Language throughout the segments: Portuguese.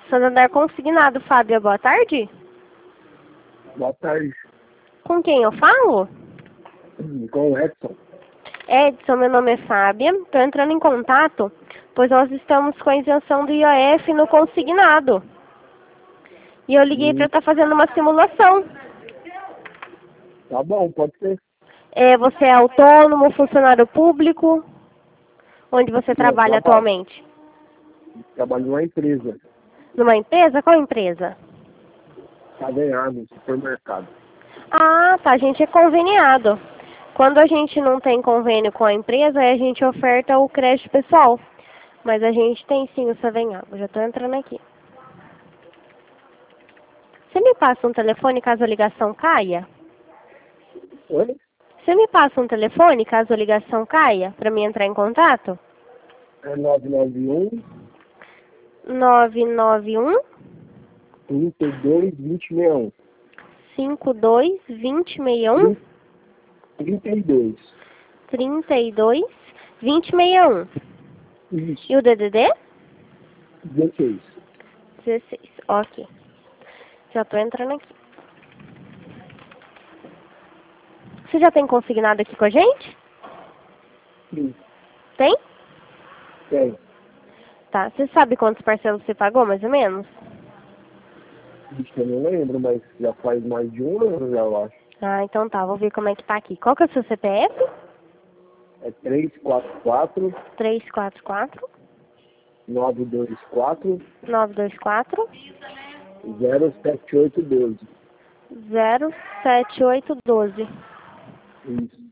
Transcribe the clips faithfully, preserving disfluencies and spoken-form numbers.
Santander Consignado, Fábia, boa tarde. Boa tarde. Com quem eu falo? Com o Edson. Edson, meu nome é Fábia. Estou entrando em contato, pois nós estamos com a isenção do I O F no consignado. E eu liguei Hum. para estar fazendo uma simulação. Tá bom, pode ser. É, você é autônomo, funcionário público? Onde você Sim, trabalha eu trabalho. atualmente? Trabalho numa empresa. Numa empresa? Qual empresa? Tá ganhando no supermercado. Ah, tá. A gente é conveniado. Quando a gente não tem convênio com a empresa, aí a gente oferta o crédito pessoal. Mas a gente tem sim o Savenhago. Já estou entrando aqui. Você me passa um telefone caso a ligação caia? Oi? Você me passa um telefone caso a ligação caia, para mim entrar em contato? É nove nove um, nove nove um, trinta e dois, vinte e sessenta e um. cinco dois, dois zero seis um, trinta e dois. trinta e dois, vinte e sessenta e um. Isso. E o D D D? dezesseis. dezesseis. Ok. Já estou entrando aqui. Você já tem consignado aqui com a gente? Sim. Tem? Tem. Tá. Você sabe quantos parcelas você pagou, mais ou menos? Isso eu não lembro, mas já faz mais de um ano já, eu acho. Ah, então tá. Vou ver como é que tá aqui. Qual que é o seu C P F? É três quatro quatro, três quatro quatro, nove dois quatro, nove dois quatro, zero sete oito um dois. zero sete oito um dois. Isso.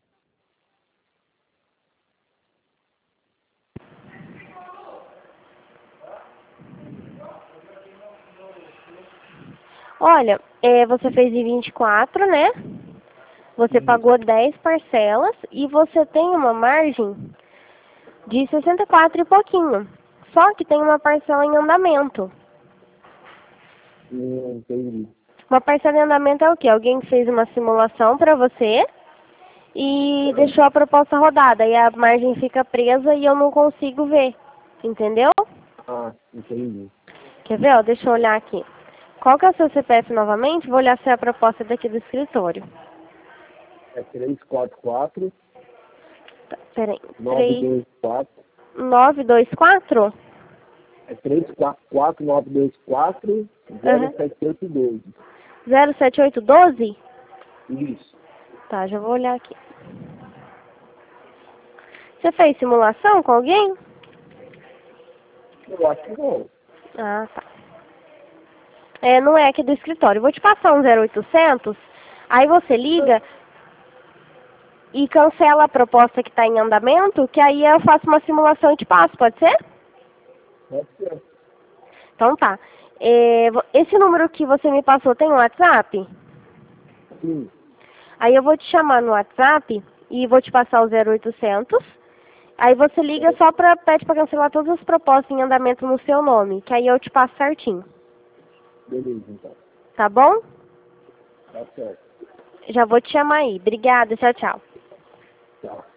Olha, é, você fez em vinte e quatro, né? Você Isso. pagou dez parcelas e você tem uma margem de sessenta e quatro e pouquinho. Só que tem uma parcela em andamento. Não entendi. Uma parcela em andamento é o quê? Alguém fez uma simulação para você e deixou a proposta rodada. E a margem fica presa e eu não consigo ver. Entendeu? Ah, entendi. Quer ver? Ó, deixa eu olhar aqui. Qual que é o seu C P F novamente? Vou olhar se é a proposta daqui do escritório. É três quatro quatro, Tá, peraí. nove dois quatro. nove dois quatro? É três quatro quatro, nove dois quatro, Aham. zero sete oito um dois. zero sete oito um dois? Isso. Tá, já vou olhar aqui. Você fez simulação com alguém? Eu acho que não. Ah, tá. É, não é aqui do escritório. Vou te passar um zero oitocentos, aí você liga e cancela a proposta que está em andamento, que aí eu faço uma simulação e te passo, pode ser? Pode ser. Então tá. É, vo- esse número que você me passou tem um WhatsApp? Sim. Aí eu vou te chamar no WhatsApp e vou te passar o zero oitocentos. Aí você liga só pra, pede pra cancelar todas as propostas em andamento no seu nome, que aí eu te passo certinho. Beleza, então. Tá bom? Tá certo. Já vou te chamar aí. Obrigada, tchau, tchau. Tchau.